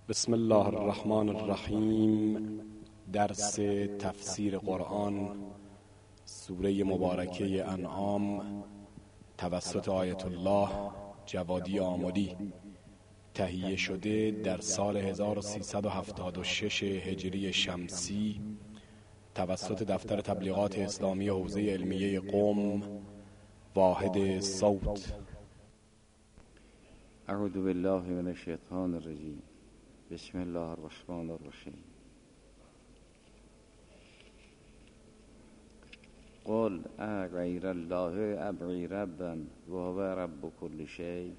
بسم الله الرحمن الرحیم. درس تفسیر قرآن سوره مبارکه انعام توسط آیت الله جوادی آمدی تهیه شده در سال 1376 هجری شمسی توسط دفتر تبلیغات اسلامی حوزه علمیه قم واحد صوت. اعوذ بالله من الشیطان الرجیم. بسم الله الرحمن الرحیم. قل اغیر الله ابغی ربا وهو رب كل شیء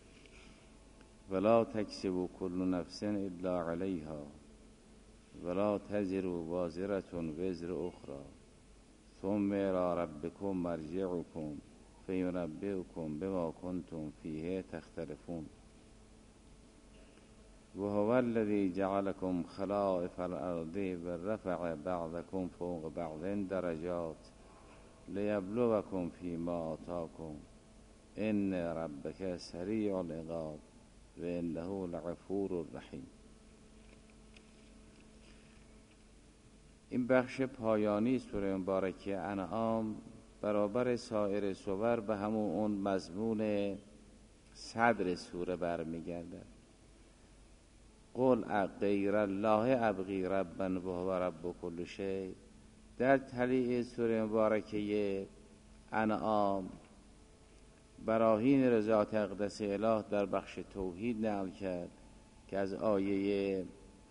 ولا تکسب كل نفس الا علیها ولا تزر وازرة وزر اخرى ثم الى ربکم مرجعکم فینبئکم بما کنتم فیه تختلفون وهو الذي جعلكم خلائف الارض ورفع بعضكم فوق بعض درجات لیبلوکم فیما آتاکم ان ربک سریع العقاب و انه لغفور رحیم. این بخش پایانی سوره مبارکه انعام برابر سایر سور به همون اون مضمون صدر سوره برمیگردد. قل غیر الله ابغی ربا وهو رب كل شیء. در طلیع سوره مبارکه انعام براهین رضایت اقدس اله در بخش توحید نقل کرد که از آیه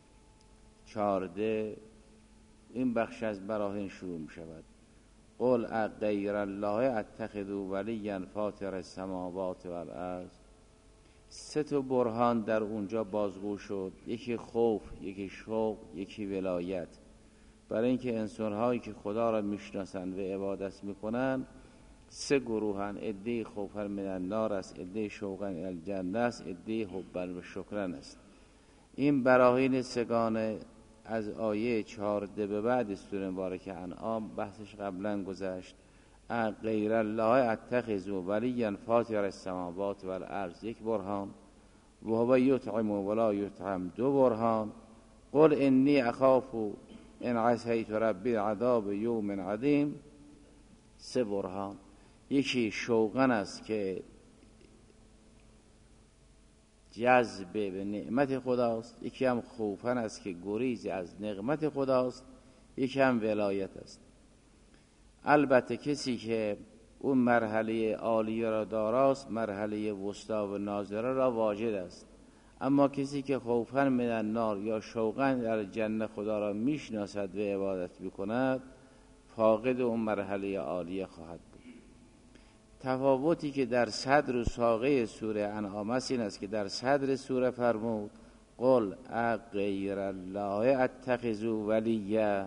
14 این بخش از براهین شروع می شود. قل غیر الله اتخذ ولیا فاطر السماوات والارض. سه تا برهان در اونجا بازگو شد، یکی خوف، یکی شوق، یکی ولایت. برای اینکه انسان‌هایی که خدا را میشناسند و عبادت میکنند سه گروهن: عده خوفا من النار است، عده شوقا الی الجنه است، عده حبا و شکرا است. این براهین سگانه از آیه 14 به بعد سوره مبارکه انعام بحثش قبلا گذشت. غیر الله اتخذ ولیا فاطر السماوات والارض یک برهان، و هو یطعم ولا یطعم دو برهان. قل انی اخاف ان عصیت ربی عذاب یوم عظیم سه برهان. یکی شوقن است که جذب به نعمت خداست، یکی هم خوفن است که گریز از نعمت خداست، یکی هم ولایت است. البته کسی که اون مرحله عالیه را داراست مرحله وسطا و ناظره را واجد است، اما کسی که خوفا من النار یا شوقا در جنت خدا را میشناسد و عبادت میکند فاقد اون مرحله عالیه خواهد بود. تفاوتی که در صدر و ساقه سوره انعام است این است که در صدر سوره فرمود قل غیر الله اتخذ ولیا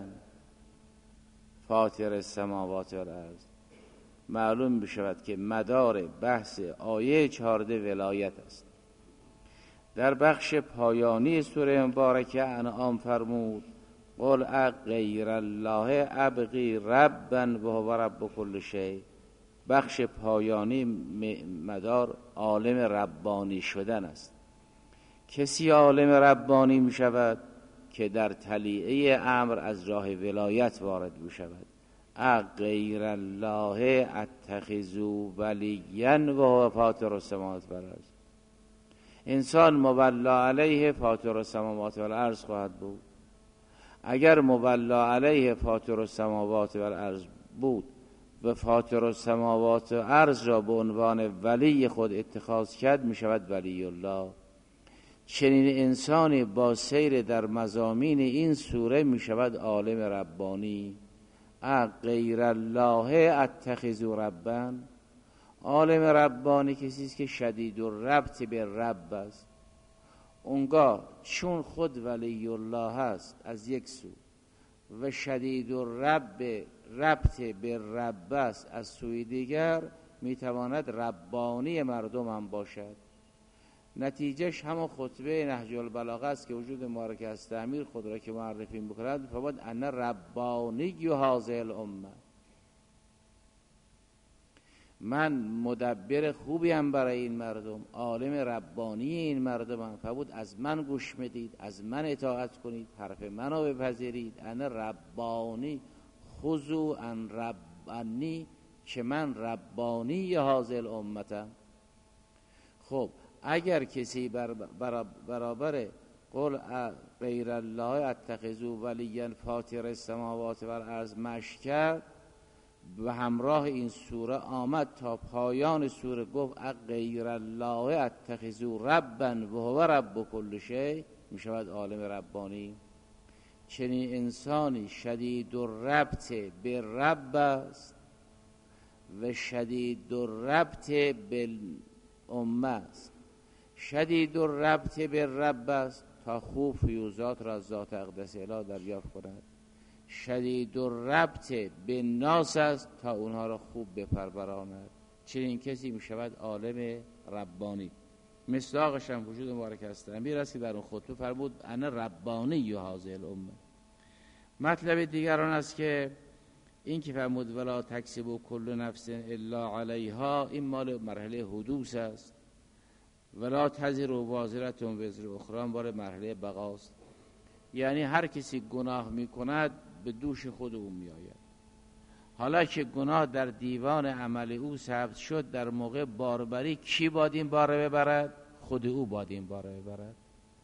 فاطر السماوات والارض. معلوم میشود که مدار بحث آیه 14 ولایت است. در بخش پایانی سوره مبارکه انعام فرمود قل غیر الله ابغی ربا وهو رب كل شیء. بخش پایانی مدار عالم ربانی شدن است. کسی عالم ربانی می شود که در طلیعه امر از راه ولایت وارد می شود. غیر الله اتخذ ولیا وهو فاطر السماوات والارض. انسان مولا علیه فاطر السماوات والارض خواهد بود. اگر مولا علیه فاطر السماوات والارض بود و فاطر السماوات و ارض را به عنوان ولی خود اتخاذ کرد می شود ولی الله. چنین انسانی با سیر در مضامین این سوره می شود عالم ربانی. غیر الله اتخذ ربا. عالم ربانی کسی است که شدید الربط به رب است. اونگاه چون خود ولی الله است از یک سو و شدید ربط به رب است از سوی دیگر میتواند ربانی مردم هم باشد. نتیجهش همون خطبه نهج البلاغه است که وجود مبارک از تعمیر خود را که معرفی میکند فرمود ان ربانی هذه الامه. من مدبر خوبیم برای این مردم، عالم ربانی این مردمم، فرمود از من گوش بدید، از من اطاعت کنید، حرف منو بپذیرید. انا ربانی خذوا عن ربانی، که من ربانی هذه امتم. خب اگر کسی برابر قل غیر الله اتخذوا ولیا فاطر السماوات والارض مشی کرد، و همراه این سوره آمد تا پایان سوره گفت غیر الله اتخذوا ربا و هو رب کل شیء، میشود عالم ربانی. چنین انسانی شدید الربط به رب است و شدید الربط بالامه است. شدید الربط به رب است تا خوب فیوزات را از ذات اقدس اله دریافت کند. شدید الربط به ناس است تا اونها را خوب بپروراند. چنین کسی می شود عالم ربانی. مصداقش هم وجود مبارک است. امیر است که در اون خطبه فرمود انا ربانی هذه الامه. مطلب دیگران است که این که فرمود ولا تکسب کل نفس الا علیها، این مال مرحله حدوث است. ولا تزر وازرة وزر اخرى بار مرحله بقاست. یعنی هر کسی گناه میکند به دوش خود او میآید. حالا که گناه در دیوان عمل او ثبت شد، در موقع باربری کی باید این باره ببرد؟ خود او باید این باره ببرد.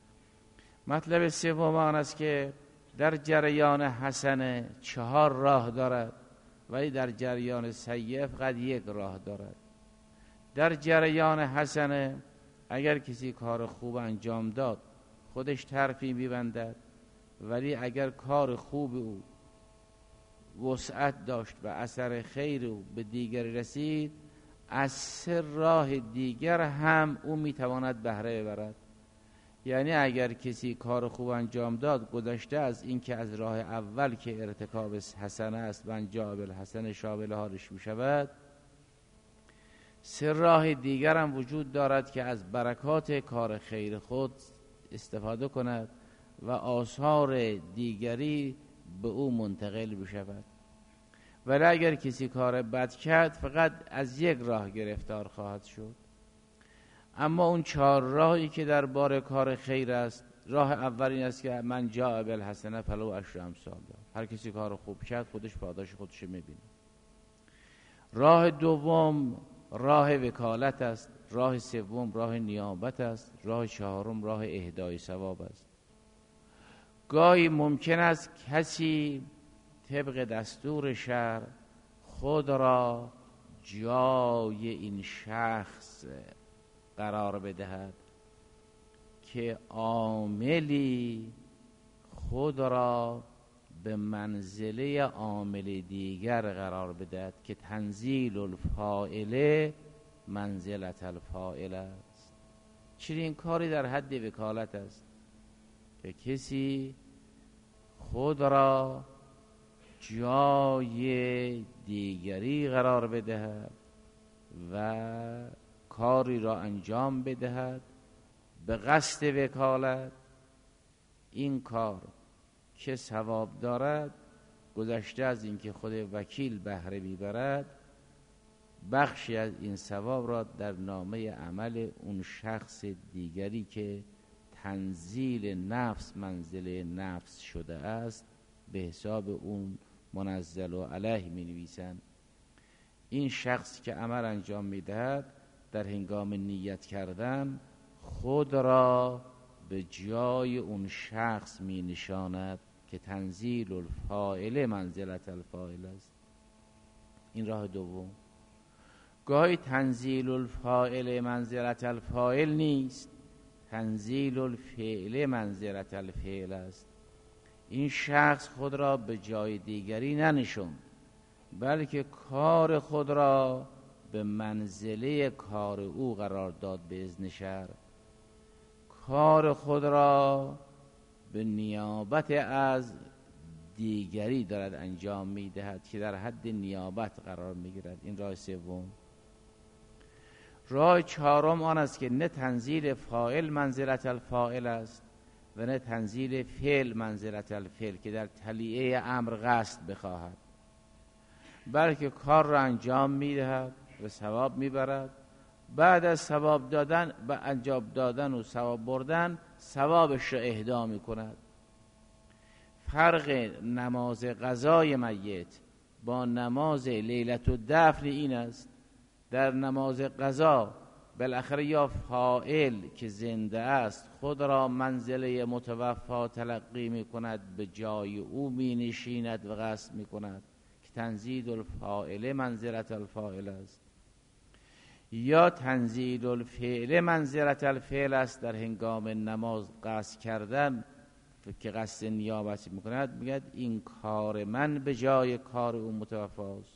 مطلب سوم آن است که در جریان حسنه 4 راه دارد، ولی در جریان سیئه فقط 1 راه دارد. در جریان حسنه اگر کسی کار خوب انجام داد خودش ترفیع می‌بندد، ولی اگر کار خوب او وسعت داشت و اثر خیر او به دیگر رسید، از 3 راه دیگر هم او میتواند بهره ببرد. یعنی اگر کسی کار خوب انجام داد، گذشته از این که از راه اول که ارتکاب حسنه است و انجام بالحسن شامل حالش میشود، 3 راه دیگر هم وجود دارد که از برکات کار خیر خود استفاده کند و آثار دیگری به او منتقل بشود. ولی اگر کسی کار بد کرد فقط از 1 راه گرفتار خواهد شد. اما اون 4 راهی که در بار کار خیر است، راه اول این است که من جاء بالحسنه فله عشر امثالها، هر کسی کار خوب کرد خودش پاداش خودش میبینه. راه دوم راه وکالت است. راه سوم راه نیابت است. راه چهارم راه اهدای ثواب است. گاهی ممکن است کسی طبق دستور شرع خود را جای این شخص قرار بدهد که عاملی خود را به منزله عامل دیگر قرار بدهد که تنزیل الفاعل منزلت الفاعل است. چنین کاری در حد وکالت است که کسی خود را جای دیگری قرار بدهد و کاری را انجام بدهد به قصد وکالت. این کار که ثواب دارد، گذشته از اینکه خود وکیل بهره میبرد، بخشی از این ثواب را در نامه عمل اون شخص دیگری که تنزیل نفس منزل نفس شده است به حساب اون منزل و علیه می نویسند. این شخص که عمل انجام میدهد در هنگام نیت کردن خود را به جای اون شخص می نشاند که تنزیل الفاعل منزلت الفاعل است. این راه دوم. گاهی تنزیل الفاعل منزلت الفاعل نیست، تنزیل الفعل منزلت الفعل است. این شخص خود را به جای دیگری ننشوند، بلکه کار خود را به منزله کار او قرار داد به اذن شرع. کار خود را به نیابت از دیگری دارد انجام میدهد که در حد نیابت قرار میگیرد. این راه سوم. راه چهارم آن است که نه تنزیل فاعل منزلت الفاعل است و نه تنزیل فعل منزلت الفعل که در تلیعه امر قصد بخواهد، بلکه کار را انجام میدهد و ثواب میبرد. بعد از ثواب دادن و انجام دادن و ثواب بردن ثوابش را اهدا میکند. فرق نماز قضای میت با نماز لیلة الدفن این است: در نماز قضا بالاخره یا فاعل که زنده است خود را منزله متوفا تلقی می کند، به جای او می نشیند و قصد می کند که تنزیل الفاعل منزلت الفاعل است، یا تنزیل الفعل منزلت الفعل است. در هنگام نماز قصد کردن که قصد نیابت می کند میگد این کار من به جای کار او متوفاست.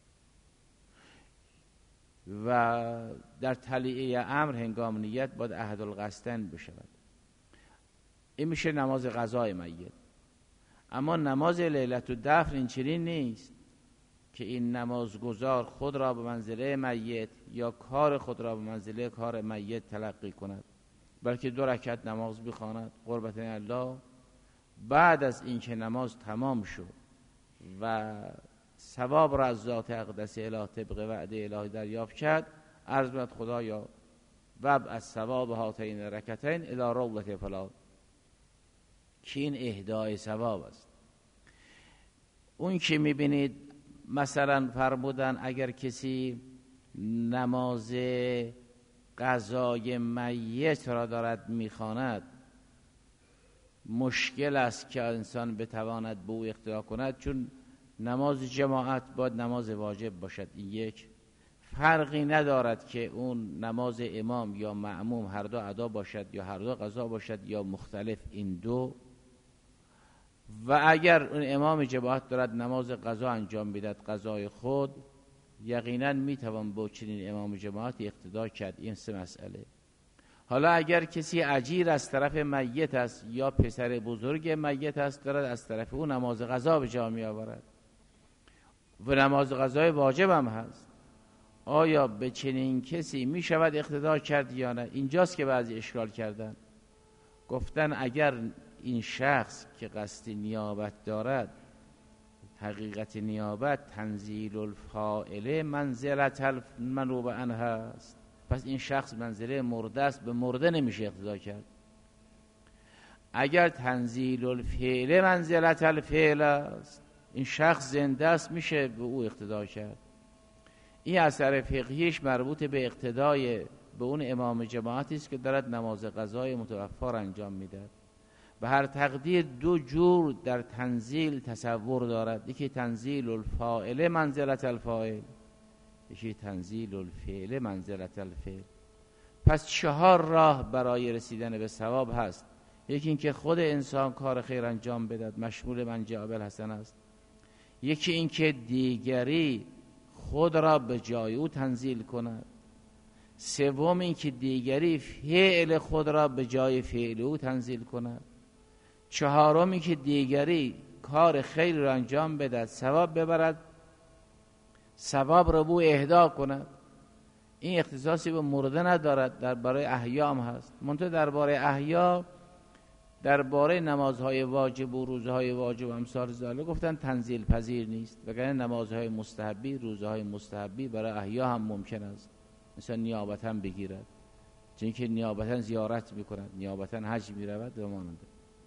و در تلیعه امر هنگام نیت باید احد القصدین بشود. این میشه نماز قضای میت. اما نماز لیلة الدفن این چنین نیست که این نمازگزار خود را به منزله میت یا کار خود را به منزله کار میت تلقی کند، بلکه 2 رکعت نماز بخواند قربت الله. بعد از اینکه نماز تمام شد و ثواب را از ذات اقدس اله طبق وعده الهی دریافت کرد، عرض بد خدایا وب از ثواب هاتین رکعتین الی روضة فلان، که این اهدای ثواب است. اون که میبینید مثلا فرمودن اگر کسی نماز قضای میت را دارد میخواند، مشکل است که انسان بتواند به او اقتدا کند، چون نماز جماعت باید نماز واجب باشد. این یک فرقی ندارد که اون نماز امام یا مأموم هر دو ادا باشد یا هر دو قضا باشد یا مختلف این دو. و اگر اون امام جماعت دارد نماز قضا انجام میدهد قضای خود، یقینا میتوان با چنین امام جماعت اقتدا کرد. این 3 مسئله. حالا اگر کسی اجیر از طرف میت است یا پسر بزرگ میت است دارد از طرف او نماز قضا به جا می آورد و نماز قضای واجب هم هست، آیا به چنین کسی می شود اقتدا کرد یا نه؟ اینجاست که بعضی اشکال کردن، گفتن اگر این شخص که قصد نیابت دارد حقیقت نیابت تنزیل الفاعل منزلت المنوب عنه است، پس این شخص منزله مرده است، به مرده نمیشه اقتدا کرد. اگر تنزیل الفعل منزلت الفعل است، این شخص زنده است، میشه به او اقتدا کرد. این اثر فقهیش مربوط به اقتدای به اون امام جماعتی است که دارد نماز قضای متوفا را انجام میده. به هر تقدیر 2 جور در تنزیل تصور دارد، یکی تنزیل الفاعل منزلت الفاعل، یکی تنزیل الفعل منزلت الفعل. پس 4 راه برای رسیدن به ثواب هست. یکی این که خود انسان کار خیر انجام بدهد، مشمول من جاء بالحسنه است. یکی این که دیگری خود را به جای او تنزیل کند. سوم این که دیگری فعل خود را به جای فعل او تنزیل کند. 4م این که دیگری کار خیر را انجام بدهد، ثواب ببرد، ثواب را بو اهدا کند. این اختصاصی به مرده ندارد، درباره احیا هم هست. منتها درباره احیا، درباره نمازهای واجب و روزهای واجب و امثال ذالک گفتن تنزیل پذیر نیست، وگرنه نمازهای مستحبی، روزهای مستحبی برای احیا هم ممکن است مثلا نیابتا بگیرد، چون که نیابتا زیارت میکند، نیابتا حج میرود و مانند.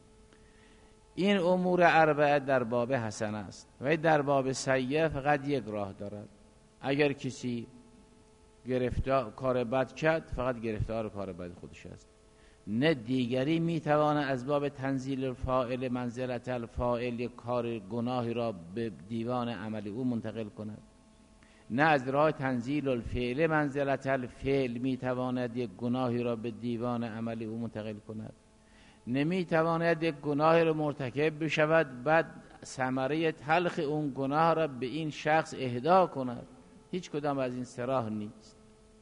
این امور 4 در باب حسن است و در باب سیئه فقط 1 راه دارد. اگر کسی گرفتار کار بد کرد، فقط گرفتار کار بد خودش است، نه دیگری میتواند از باب تنزیل الفاعل منزلت الفاعل یک کار گناهی را به دیوان عملی او منتقل کند، نه از راه تنزیل الفعل منزلت الفعل میتواند یک گناهی را به دیوان عملی او منتقل کند، نمیتواند یک گناهی را مرتکب بشود بعد ثمره تلخ اون گناه را به این شخص اهدا کند. هیچ کدام از این 3 راه نیست.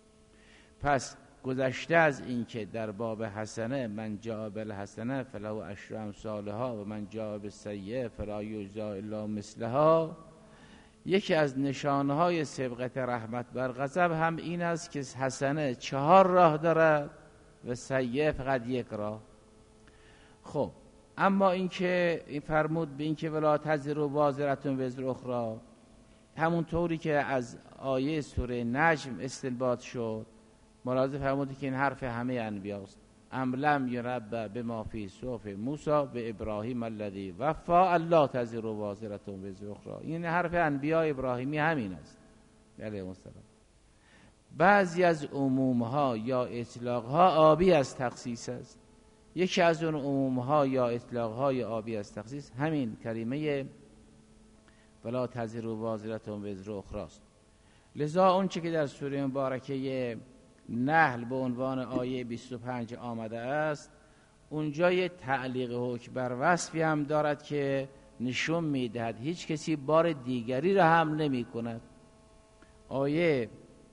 پس گذشته از این که در باب حسنه من جاء بالحسنه فله 10 امثالها و من جاء بالسیئه فلا یجزی الا مثلها، یکی از نشانهای سبقت رحمت بر غضب هم این است که حسنه 4 راه دارد و سیئه فقط 1 راه. خب اما این که این فرمود به این که ولا تزر وازرة وزر اخرى، همون طوری که از آیه سوره نجم استنباط شد. ملاحظه فرمودید که این حرف همه انبیاست. ام لم ینبأ بما فی صحف موسی و ابراهیم الذی وفا الا تزر وازرة وزر اخرى. این حرف انبیاء ابراهیمی همین است علیه السلام. بعضی از عمومها یا اطلاقها آبی از تخصیص است. یکی از اون عمومها یا اطلاقهای آبی از تخصیص همین کلمه ولا تزر وازرة وزر اخرى است. لذا اون چه که در سوره مبارکه نحل به عنوان آیه 25 آمده است، اونجا یه تعلیق حکم بر وصفی هم دارد که نشون میدهد هیچ کسی بار دیگری را هم نمی کند. آیه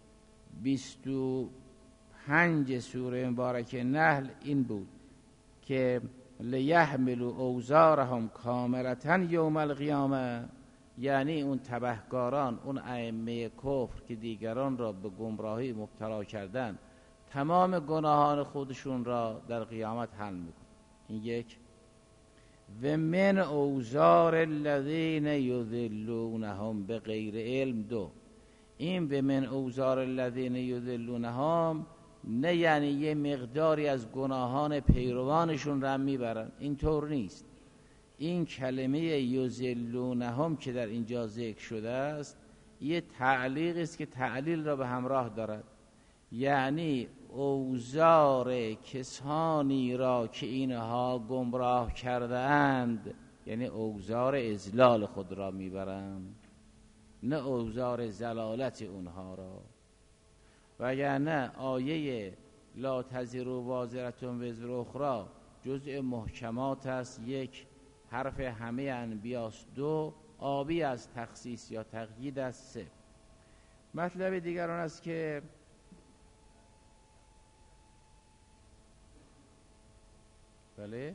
25 سوره مبارکه نحل این بود که لیحملوا اوزارهم کاملة یوم القیامه، یعنی اون تبهکاران، اون ائمه کفر که دیگران را به گمراهی مبتلا کردن، تمام گناهان خودشون را در قیامت حمل میکنن. این یک. و من اوزار الذین یضلونهم بغیر علم. دو، این و من اوزار الذین یضلونهم نه یعنی یه مقداری از گناهان پیروانشون را میبرن، اینطور نیست. این کلمه یضلونهم که در اینجا ذکر شده است یه تعلیق است که تعلیل را به همراه دارد، یعنی اوزار کسانی را که اینها گمراه کرده اند، یعنی اوزار اضلال خود را میبرند، نه اوزار زلالت اونها را. وگرنه آیه لا تزر وازرة وزر اخرى جزء محکمات است. یک، حرف همه انبیاست. دو، آبی از تخصیص یا تقیید است. سه، مطلب دیگران است که بله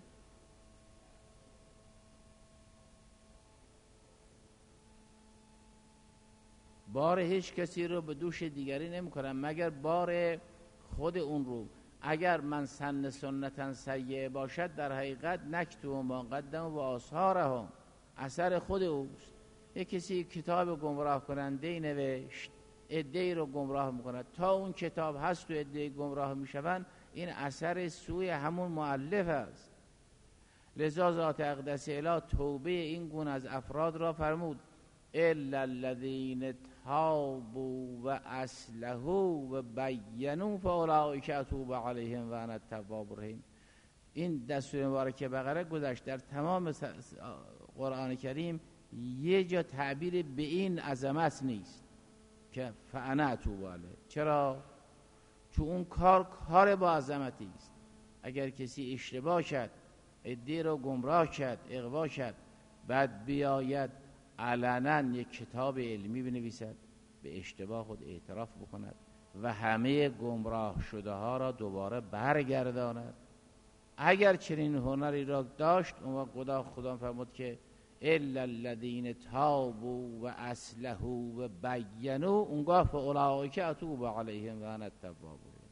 بار هیچ کسی رو به دوش دیگری نمی کنم مگر بار خود اون رو. اگر من سن سنتا سیئه باشد در حقیقت نکتو ما قدم و آثارهم، اثر خود اوست. یک کسی کتاب گمراه کننده نوشت، عده‌ای رو گمراه میکند، تا اون کتاب هست و عده‌ای گمراه میشوند، این اثر سوی همون مؤلف است. لذا ذات اقدس اله توبه این گونه از افراد را فرمود الا الذین تابوا و اصلحوا و بینوا فاولئک اتوب علیهم و انا التواب الرحیم. این دستور مبارکه بقره گذشت. در تمام قرآن کریم یه جا تعبیر به این عظمت نیست که فانا اتوب علیه. چرا؟ چون اون کار با عظمتی است. اگر کسی اشتباه کرد، عده رو گمراه کرد، اغوا کرد، بعد بیاید علنا یک کتاب علمی بنویسد، به اشتباه خود اعتراف بکند و همه گمراه شده ها را دوباره برگرداند، اگر چنین هنری را داشت، اون خدا فرمود که الا الذین تابوا و اصلحوا و بینوا، اونگاه فاولئک اتوب علیهم و انا التواب الرحیم.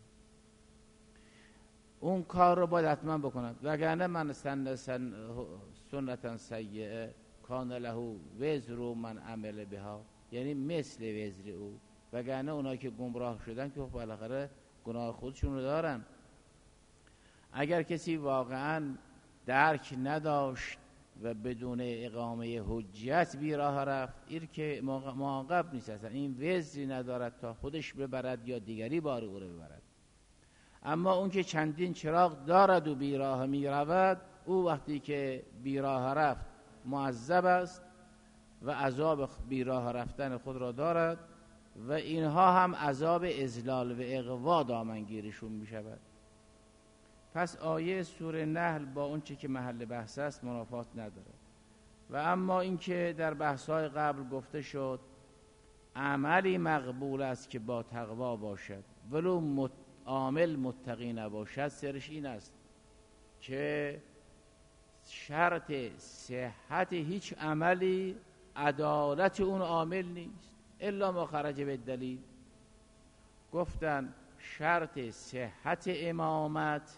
اون کار رو باید حتما بکند. وگرنه من سنتا سیئه کان له وزر من عمل بها، یعنی مثل وزر او. وگرنه اونایی که گمراه شدن که بالاخره گناه خودشون رو دارن. اگر کسی واقعا درک نداشت و بدون اقامه حجت بی راه رفت، این که معاقب نیست، اصلا این وزری ندارد تا خودش ببرد یا دیگری بار او رو ببرد. اما اون که چندین چراغ دارد و بی راه می رود، او وقتی که بی راه رفت معذب است و عذاب بی راه رفتن خود را دارد و اینها هم عذاب اذلال و اغوا دامنگیرشون می شود. پس آیه سوره نحل با اون چی که محل بحث است منافات نداره. و اما اینکه در بحث‌های قبل گفته شد عملی مقبول است که با تقوا باشد ولو عامل متقی نباشد، سرش این است که شرط صحت هیچ عملی عدالت اون عامل نیست الا ما خرج به دلیل. گفتن شرط صحت امامت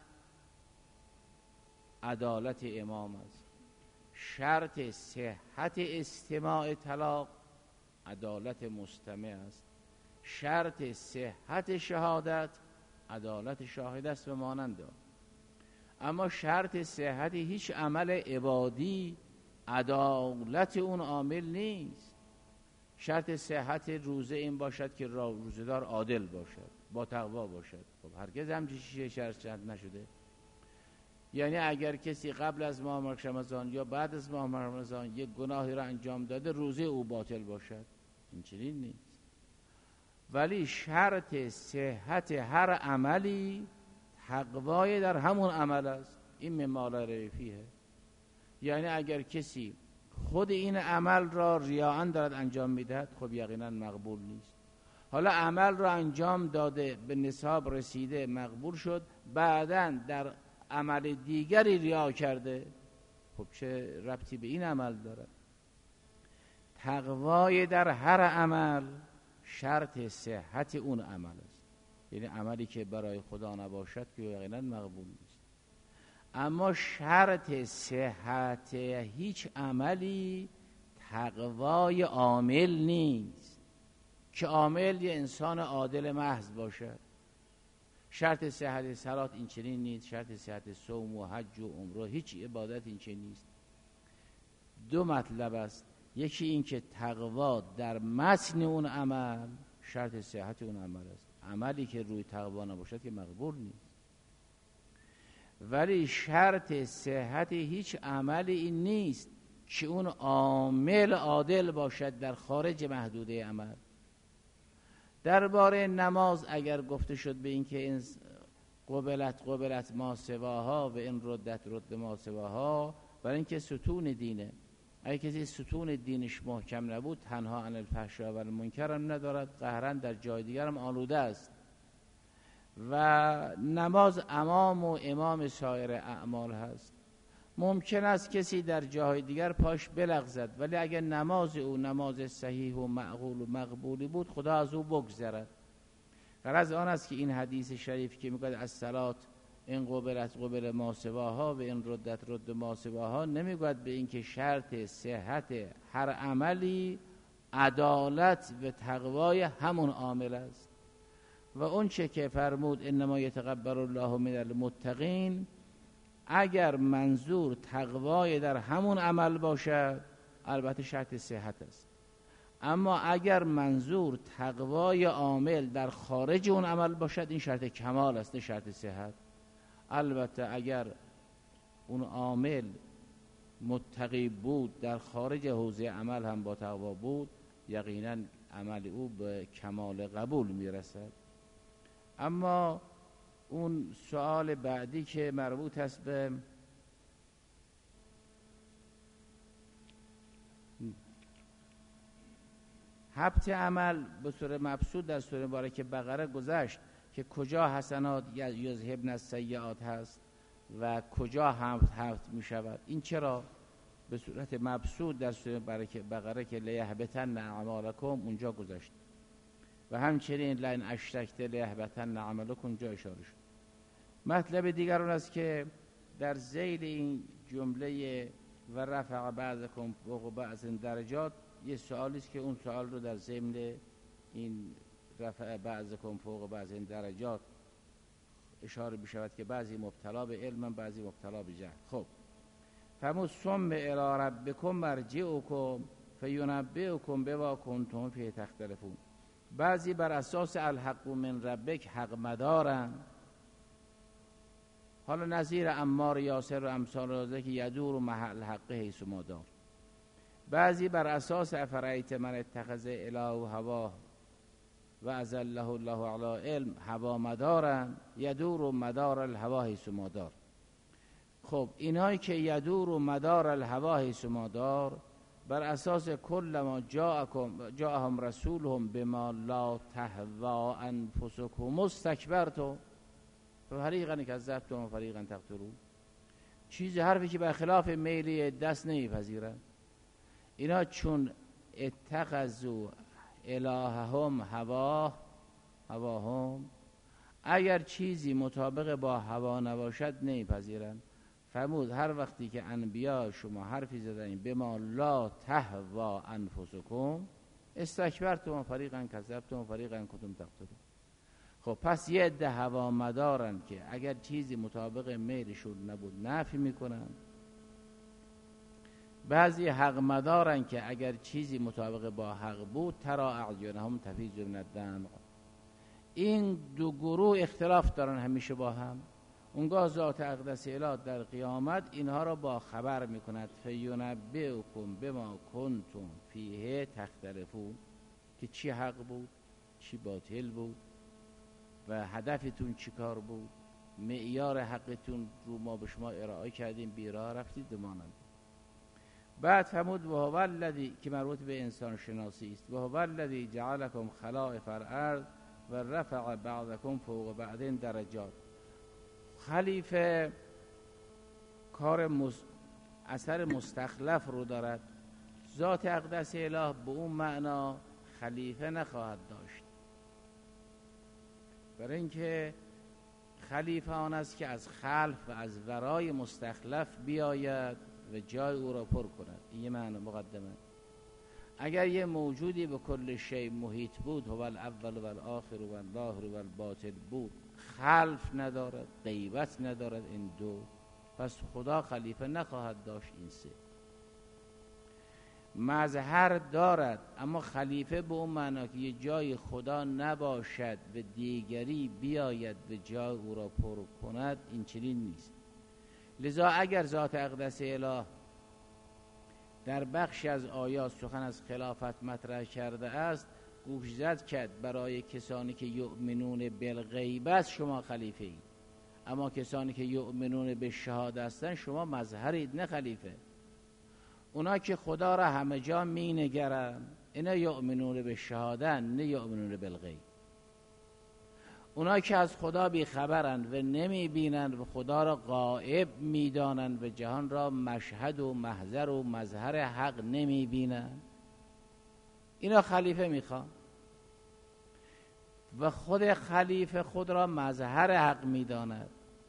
عدالت امام است، شرط صحت استماع طلاق عدالت مستمع است. شرط صحت شهادت عدالت شاهد است و مانند آن. اما شرط صحت هیچ عمل عبادی عدالت اون عامل نیست. شرط صحت روزه این باشد که روزه‌دار عادل باشد، با تقوا باشد. خب هرگز همچین شرط نشده. یعنی اگر کسی قبل از ماه رمضان یا بعد از ماه رمضان یک گناهی را انجام داده، روزه او باطل باشد، این چنین نیست. ولی شرط صحت هر عملی تقوای در همون عمل است. این مما لا ریب فیه. یعنی اگر کسی خود این عمل را ریاء دارد انجام میدهد، خب یقینا مقبول نیست. حالا عمل را انجام داده، به نصاب رسیده، مقبول شد، بعداً در عمل دیگری ریا کرده، خب چه ربطی به این عمل دارد؟ تقوای در هر عمل شرط صحت اون عمل است. یعنی عملی که برای خدا نباشد که یقینا مقبول نیست. اما شرط صحت هیچ عملی تقوای عامل نیست که عامل یه انسان عادل محض باشد. شرط صحت صلات این چنین نیست، شرط صحت صوم و حج و عمره، هیچ عبادت این چنین نیست. دو مطلب است. یکی این که تقوا در متن اون عمل شرط صحت اون عمل است. عملی که روی تقوا نباشد که مقبول نیست. ولی شرط صحت هیچ عملی این نیست که اون عامل عادل باشد در خارج محدوده عمل. درباره نماز اگر گفته شد به این که این قبلت ما سواها و این رد ما سواها، برای اینکه ستون دینه. اگه کسی ستون دینش محکم نبود، تنها عن الفحشاء و المنکر هم ندارد، قهرن در جای دیگر هم آلوده است. و نماز امام سایر اعمال هست. ممکن است کسی در جای دیگر پاش بلغزد، ولی اگر نماز او نماز صحیح و معقول و مقبولی بود، خدا از او بگذرد. غرض آن است که این حدیث شریف که میگوید الصلات این قبل ما سواها و این رد ما سواها، نمیگوید به این که شرط صحت هر عملی عدالت و تقوای همون عامل است. و اون چه که فرمود انما یتقبل الله من المتقین، اگر منظور تقوای در همون عمل باشد البته شرط صحت است. اما اگر منظور تقوای عامل در خارج اون عمل باشد، این شرط کمال است، نه شرط صحت. البته اگر اون عامل متقی بود، در خارج حوزه عمل هم با تقوا بود، یقینا عمل او به کمال قبول میرسد. اما اون سوال بعدی که مربوط است به حبط عمل به صورت مبسوط در سوره مبارکه بقره گذشت که کجا حسنات یذهبن السیئات هست و کجا حبط می شود. این چرا به صورت مبسوط در سوره بقره که لیحبطن اعمالکم اونجا گذشت و همچنین لئن اشرکت لیحبطن عملکم اونجا اشاره شد. مطلب دیگر اون است که در ذیل این جمله و رفع بعضکم فوق بعض درجات یه سوالی است که اون سوال رو در ضمن این رفع بعضکم فوق بعض درجات اشاره بشود که بعضی مبتلا به علم، بعضی مبتلا به جهل. خب فمو ثم الی ربکم مرجعکم فینبئکم بما کنتم فیه تختلفون. بعضی بر اساس الحق من ربک حق مدارن، حالا نظیر عمار یاسر و امثال رازه که یدور و محل حق حیث مادار. بعضی بر اساس افرایت من اتخذ اله هواه و ازله الله علی علم هوا مدارن یدور و مدار الهوا حیث مادار. خب اینایی که یدور و مدار الهوا حیث مادار بر اساس کل ما جاءهم رسولهم بما لا تهوا انفسکم استکبرتم فریقا کذبتم و فریقا تقتلون، چیز حرفی که به خلاف میلی دست نمیپذیرن. اینا چون اتخذوا الههم هواهم، اگر چیزی مطابق با هوا نباشد نمیپذیرن. فرمود هر وقتی که انبیا شما حرفی زدن به ما لا تهوا انفسکم، استکبرتم فریقا کذبتم فریقا کنتم تقتلون. خب پس یه عده هوامدارن که اگر چیزی مطابق میلشون نبود نفی میکنن، بعضی حق مدارن که اگر چیزی مطابق با حق بود ترا اعینهم تفیض من الدمع. این دو گروه اختلاف دارن همیشه با هم. اونگاه ذات اقدس اله در قیامت اینها را با خبر میکند فینبئکم بما کنتم فیه تختلفون، که چی حق بود چی باطل بود و هدفتون چی کار بود، معیار حقتون رو ما به شما ارائه کردیم بیراه رفتید دمانند. بعد فرمود و هو الذی، که مربوط به انسان شناسی است، و هو الذی جعلکم خلائف الارض و رفع بعضکم فوق بعض درجات. خلیفه کار اثر مستخلف رو دارد. ذات اقدس اله به اون معنا خلیفه نخواهد داشت، برای اینکه خلیفه آن است که از خلف و از ورای مستخلف بیاید و جای او را پر کند. این یه معنی مقدمه. اگر یه موجودی به کل شی محیط بود، هو الاول و الاخر و الظاهر و الباطن بود، خلف ندارد غیبت ندارد این دو، پس خدا خلیفه نخواهد داشت. این سه مظهر دارد، اما خلیفه به اون معنا که یه جای خدا نباشد و دیگری بیاید و جای او را پر کند، این چنین نیست. لذا اگر ذات اقدس اله در بخشی از آیات سخن از خلافت مطرح کرده است، گوشزد کرد برای کسانی که یؤمنون بالغیب شما خلیفه اید، اما کسانی که یؤمنون به شهادت هستند شما مظهرید نه خلیفه. اونا که خدا را همه جا می نگرن اینا یؤمنون به شهادت نه یؤمنون بالغیب. اونا که از خدا بی خبرند و نمی بینند و خدا را غائب می دانند و جهان را مشهد و محضر و مظهر حق نمی بینند، اینا خلیفه می خوان و خود خلیفه خود را مظهر حق می داند.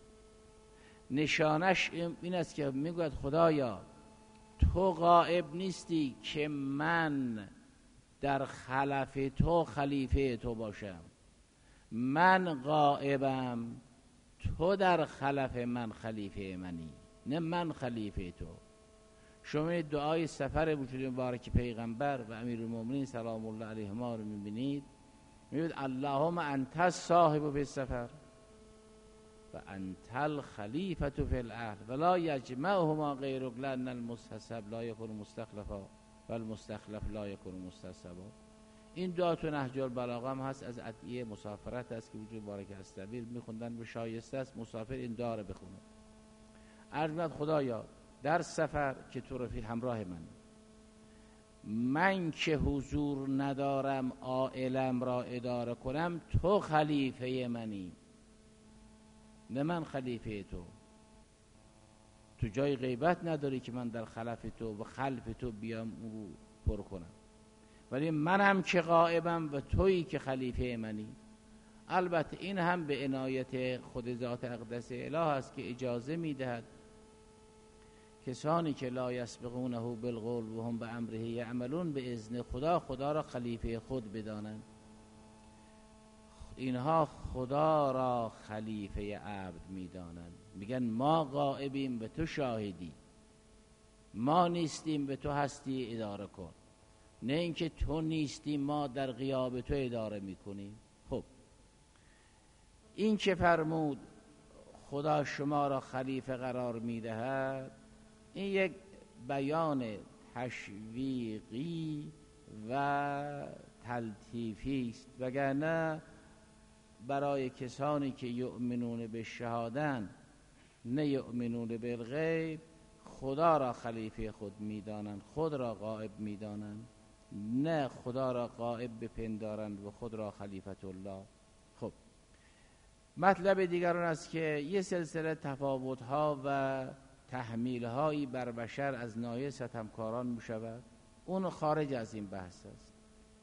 نشانش این است که می گوید خدایا تو غائب نیستی که من در خلف تو خلیفه تو باشم، من غائبم تو در خلف من خلیفه منی، نه من خلیفه تو. شما دعای سفر وجود مبارک پیغمبر و امیرالمومنین سلام الله علیهما رو میبینید، میبینید اللهم انت صاحب فی السفر و انت الخلیفة فی الاهل ولا یجمعهما غیرک لأن المستصحب لا یکون مستخلفا و المستخلف لا یکون مستصحبا. این دعا تو نهج البلاغه هم هست، از ادعیه مسافرت است که وجود مبارک استبیر میخوندن به شایسته است مسافر این دعا رو بخونه. عرض خدایا در سفر که تو رفیق همراه من که حضور ندارم عائلم را اداره کنم، تو خلیفه منی نه من خلیفه تو. تو جای غیبت نداری که من در خلف تو و خلف تو بیام او پر کنم، ولی منم که غائبم و تویی که خلیفه منی. البته این هم به عنایت خود ذات اقدس اله است که اجازه میدهد کسانی که لا یسبقونه بالقول و هم به امره یعملون به اذن خدا را خلیفه خود بدانند. اینها خدا را خلیفه عبد میدانند، میگن ما غائبیم و تو شاهدی، ما نیستیم و تو هستی اداره کن، نه اینکه تو نیستی ما در غیاب تو اداره میکنیم. خب این که فرمود خدا شما را خلیفه قرار میدهد، این یک بیان تشویقی و تلطیفی است، وگرنه برای کسانی که یؤمنون به شهادت نه یؤمنون بالغیب خدا را خلیفه خود میدانند، خود را غائب میدانند، نه خدا را غائب بپندارند و خود را خلیفت الله. خب مطلب دیگر آن است که یه سلسله تفاوت‌ها و تحمیل‌هایی بر بشر از ناحیه ستمکاران می‌شود، اون خارج از این بحث است.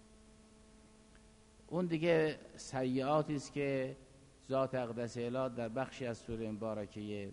اون دیگه سیئاتی است که ذات اقدس اله در بخشی از سوره مبارکه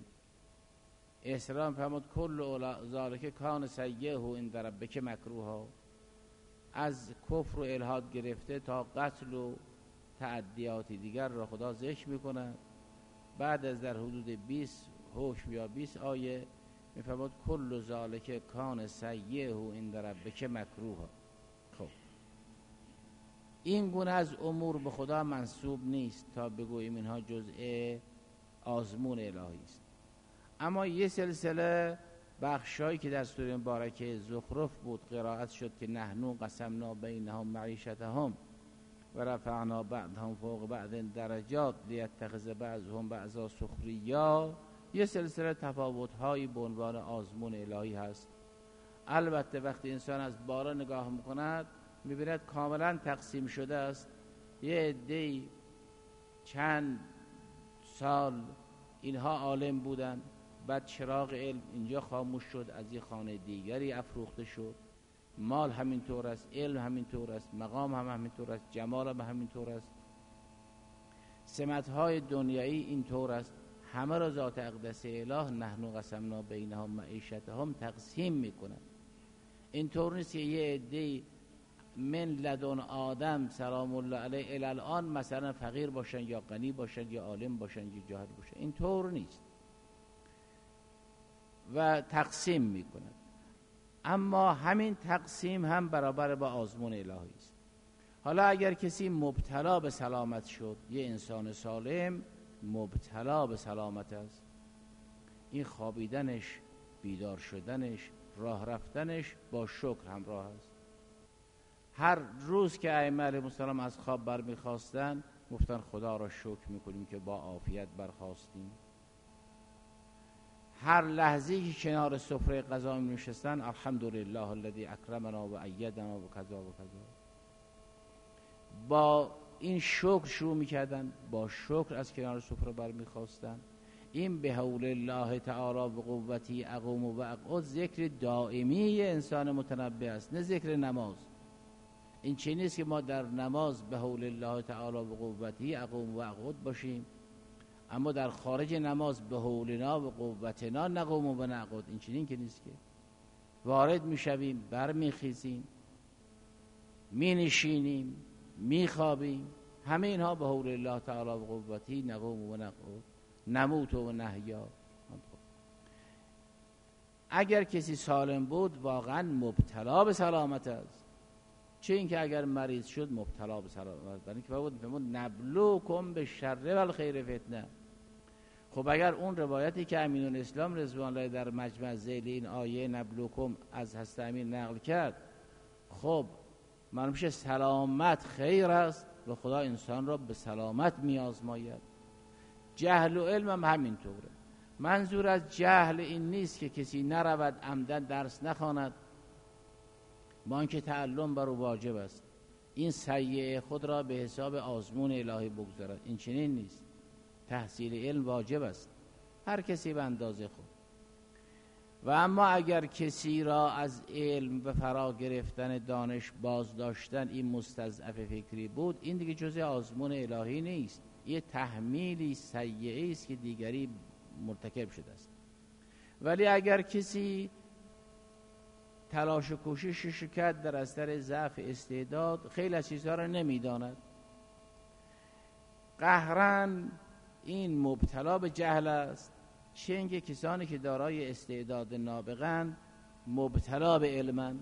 اسراء فرمود کل ذالک کان سیئه عند ربک مکروها. از کفر و الحاد گرفته تا قتل و تعدیات دیگر را خدا ذکر میکنه. بعد از در حدود 20 حکم یا 20 آیه میفرماد کل ذالک کان سیئه عند ربک مکروها. خب این گونه از امور به خدا منسوب نیست تا بگوییم اینها جزء آزمون الهی است. اما یه سلسله بخشایی که در سوره مبارکه زخرف بود قرائت شد که نحنو قسمنا بینهم معیشتهم و رفعنا بعضهم فوق بعض درجات لیتخذ بعضهم بعضا سخریا، یه سلسله تفاوت‌هایی به عنوان آزمون الهی هست. البته وقتی انسان از بالا نگاه می‌کند می‌بیند کاملا تقسیم شده است. یه عده‌ای چند سال اینها عالم بودند، بعد چراغ علم اینجا خاموش شد، از یه خانه دیگری افروخته شد. مال همینطور است، علم همینطور است، مقام هم همینطور است، جمال هم همینطور است، سمت‌های دنیایی اینطور است. همه را ذات اقدس اله نحنو قسمنا بینهم معیشتهم تقسیم میکنند. اینطور نیست که یه عده من لدن آدم سلام الله علیه الی الان مثلا فقیر باشن یا غنی باشن یا عالم باشن یا جاهل باشن، اینطور نیست و تقسیم میکنند. اما همین تقسیم هم برابر با آزمون الهی است. حالا اگر کسی مبتلا به سلامت شد، یه انسان سالم مبتلا به سلامت است، این خوابیدنش، بیدار شدنش، راه رفتنش با شکر همراه است. هر روز که ائمه علیهم السلام از خواب برمیخواستن گفتن خدا را شکر میکنیم که با عافیت برخاستیم. هر لحظه‌ای که کنار سفره غذا می‌نشستن الحمدلله الذی اکرمنا و ایدنا و کذا و کذا، با این شکر شروع می‌کردن، با شکر از کنار سفره برمیخواستن. این به حول الله تعالی و قوتی اقوم و اقعد ذکر دائمی انسان متنبه است، نه ذکر نماز. این چه نیست که ما در نماز به حول الله تعالی و قوتی اقوم و اقعد باشیم، اما در خارج نماز به حولنا و قوتنا نقوم و نقعد. این چنین که نیست که وارد میشویم، برمیخیزیم، مینشینیم، میخوابیم، همه اینها به حول الله تعالی و قوتی نقوم و نقعد، نموت و نحیا. اگر کسی سالم بود واقعا مبتلا به سلامت است، چه اینکه اگر مریض شد مبتلا به سلامت، برای اینکه فرمود نبلوکم بالشر والخیر فتنه. خب اگر اون روایتی که امین الاسلام رضوان الله در مجمع ذیل این آیه نبلوکم از حضرت امین نقل کرد، خب معلوم میشه سلامت خیر است و خدا انسان را به سلامت میازماید. جهل و علم هم همینطوره. منظور از جهل این نیست که کسی نرود عمدن درس نخواند با اینکه تعلم بر او واجب است، این سیئه خود را به حساب آزمون الهی بگذارد. این چنین نیست. تحصیل علم واجب است، هر کسی به اندازه خود. و اما اگر کسی را از علم به فرا گرفتن دانش باز داشتن این مستضعف فکری بود، این دیگه جزء آزمون الهی نیست، یه تحمیلی سیئه است که دیگری مرتکب شده است. ولی اگر کسی تلاش و کوششش کرد در اثر ضعف استعداد، خیلی از چیزها را نمیداند، قهرن این مبتلا به جهل است. چه اینکه کسانی که دارای استعداد نابغند مبتلا به علمن.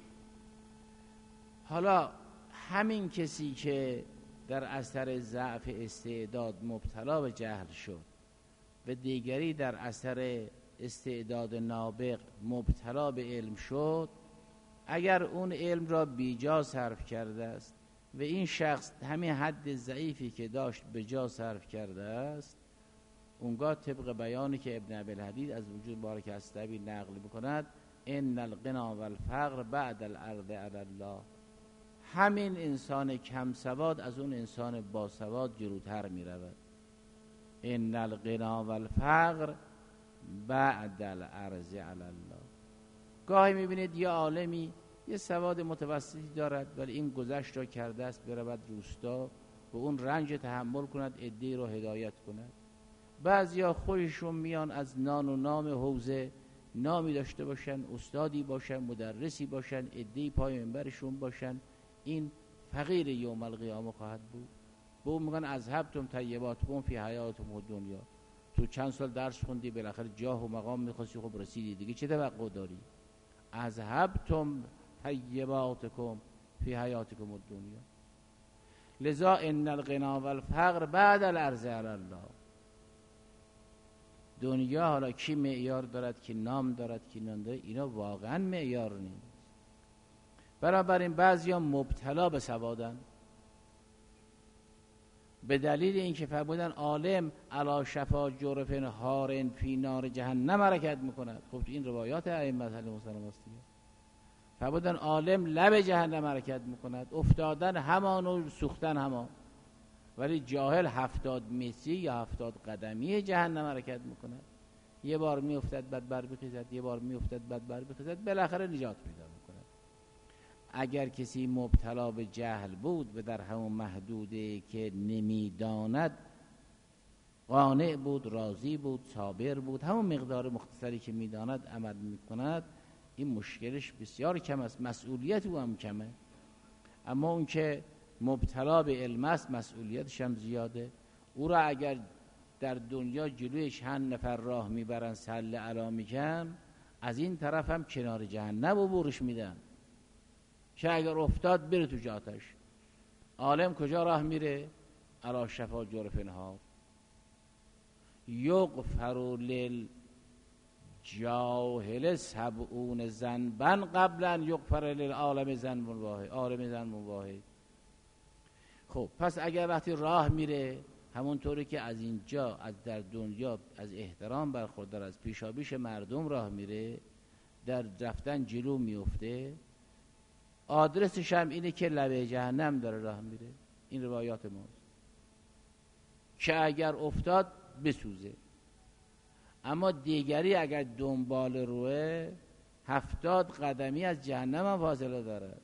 حالا همین کسی که در اثر ضعف استعداد مبتلا به جهل شد و دیگری در اثر استعداد نابغ مبتلا به علم شد، اگر اون علم را بیجا صرف کرده است و این شخص همین حد ضعیفی که داشت به جا صرف کرده است، اونگاه طبق بیانی که ابن ابی‌الحدید از وجود مبارک استبی نقل میکند، ان الغنا والفقر بعد الارض علی الله، همین انسان کم سواد از اون انسان با سواد جلوتر میرود. ان الغنا والفقر بعد الارض علی الله. گاهی میبینید یه عالمی یه سواد متوسطی دارد ولی این گذشت را کرده است برود روستا و اون رنج تحمل کند، عده‌ای رو هدایت کند. بعضیا خودشون میان از نان و نام حوزه نامی داشته باشن، استادی باشن، مدرسی باشن، عده‌ای پای منبرشون باشن، این فقیر یوم القیامه خواهد بود. به اون میگن اذهبتم طیباتکم فی حیاتکم الدنیا. تو چند سال درس خوندی، بالاخره جاه و مقام میخواستی، خب رسیدی دیگه، چه توقع داری؟ اذهبتم طیباتکم فی حیاتکم الدنیا. لذا ان الغنا والفقر بعد العرض علی الله. دنیا حالا کی معیار دارد، کی نام دارد، کی نام دارد، اینا واقعا معیار نیست. بنابراین بعضیا مبتلا به سوادن به دلیل اینکه فرمودن عالم علی شفا جرف هار فی نار جهنم حرکت میکند. خب این روایات ائمه علیهم السلام است دیگه. فرمودن عالم لب جهنم حرکت میکند، افتادن همان و سوختن همان. ولی جاهل 70 متری یا 70 قدمی جهنم حرکت میکند. یه بار میافتد بعد بر بخیزد، یه بار میافتد بعد بر بخیزد، بالاخره نجات پیدا میکند. اگر کسی مبتلا به جهل بود و در همون محدوده که نمیداند قانع بود، راضی بود، صابر بود، همون مقدار مختصری که میداند عمل میکند، این مشکلش بسیار کم است، مسئولیت او هم کمه. اما اون که مبتلا به علم است مسئولیتش هم زیاده. او را اگر در دنیا جلوی چند نفر راه میبرن سله علا میکن، از این طرف هم کنار جهنم عبورش میدن که اگر افتاد بره تو جاتش. عالم کجا راه میره؟ علی شفا جرف نهار. یغفر للجاهل 70 ذنبا قبل ان یغفر للعالم ذنب واحد. عالم ذنب واحد. خب پس اگر وقتی راه میره همونطوری که از اینجا از در دنیا از احترام برخوردار، از پیشابیش مردم راه میره، در رفتن جلو میفته، آدرسش هم اینه که لبه جهنم داره راه میره. این روایات ماست که اگر افتاد بسوزه. اما دیگری اگر دنبال روه 70 قدمی از جهنم هم فاصله داره.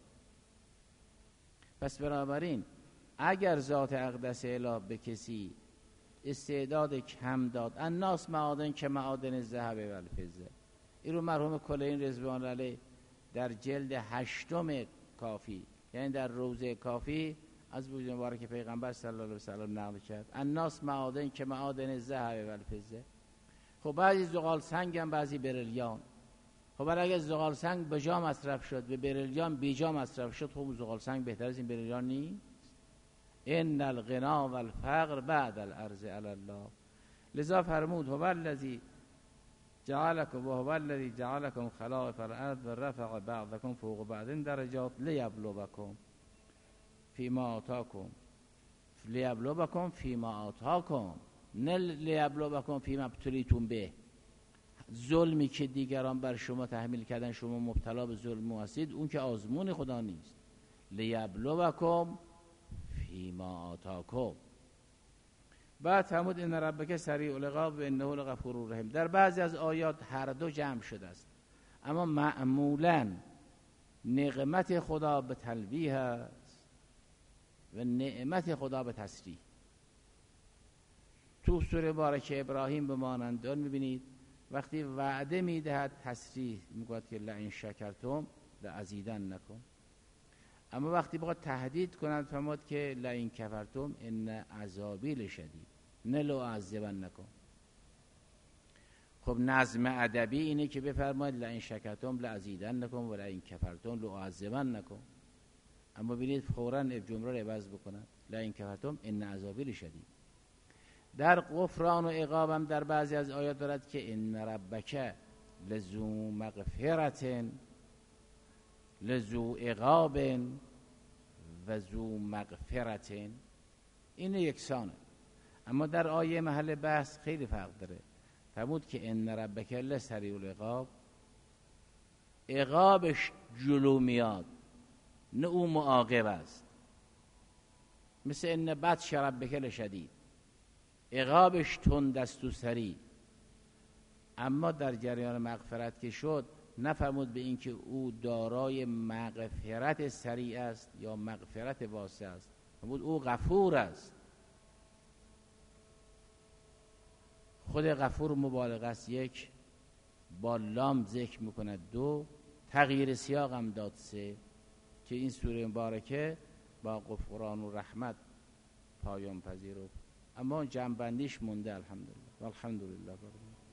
پس بنابراین اگر ذات اقدس اله به کسی استعداد کم داد، الناس معادن که معادن الذهب و الفضه، این رو مرحوم کلینی رضوان علیه در جلد 8 کافی، یعنی در روضه کافی از وجود مبارک پیغمبر صلی الله علیه و سلم نقل کرد. الناس معادن که معادن الذهب و الفضه. خب بعضی زغال سنگ هم، بعضی بریلیان. خب اگر زغال سنگ به جا مصرف شد و بریلیان بی جا مصرف شد، خب زغال سنگ بهتر از این بریلیان نیست؟ ان الغنا والفقر بعد العرض علی الله. لذا فرمود هو الذی جعلکم و هو الذی جعلکم خلائف الارض و رفع بعضکم فوق بعض درجات لیبلوکم فیما آتاکم فیما آتاکم، نه لیبلوکم فیما ابتلیتم به. ظلمی که دیگران بر شما تحمیل کردن شما مبتلا به ظلم هستید، اون که آزمون خدا نیست. لیبلوکم فیما آتاکم. بعد فرمود ان ربک سریع العقاب و انه لغفور رحیم. در بعضی از آیات هر دو جمع شده است، اما معمولا نعمت خدا به تلویح است و نعمت خدا به تسریع. تو سوره مبارکه ابراهیم به مانند آن میبینید وقتی وعده میدهد تسریع میگوید که لئن شکرتم لازیدنکم. اما وقتی بخواد تهدید کنند فرمود که لئن کفرتم ان عذابی لشدید، نه لأعذبنکم. خب نظم ادبی اینه که بفرماید لئن شکرتم لازیدنکم و لئن کفرتم لأعذبنکم. اما ببینید فوراً جمله رو عوض بکنن، لئن کفرتم ان عذابی لشدید. در غفران و عقابم در بعضی از آیات دارد که ان ربک لذو مغفرة لذو عقاب و ذو مغفرة. این یکسانه. اما در آیه محل بحث خیلی فرق داره. فرمود که ان ربک لسریع العقاب، عقابش جلو میاد، نه او معاقب است. مثل ان بطش ربک لشدید، عقابش تند است و سریع. اما در جریان مغفرت که شد نفرمود به این که او دارای مغفرت سریع است یا مغفرت واسع است، فرمود او غفور است. خود غفور مبالغه است یک، با لام ذکر میکنه 2، تغییر سیاق هم داد 3 که این سوره مبارکه با غفران و رحمت پایان پذیرفت، اما جنبندیش مونده. الحمدلله والحمدلله.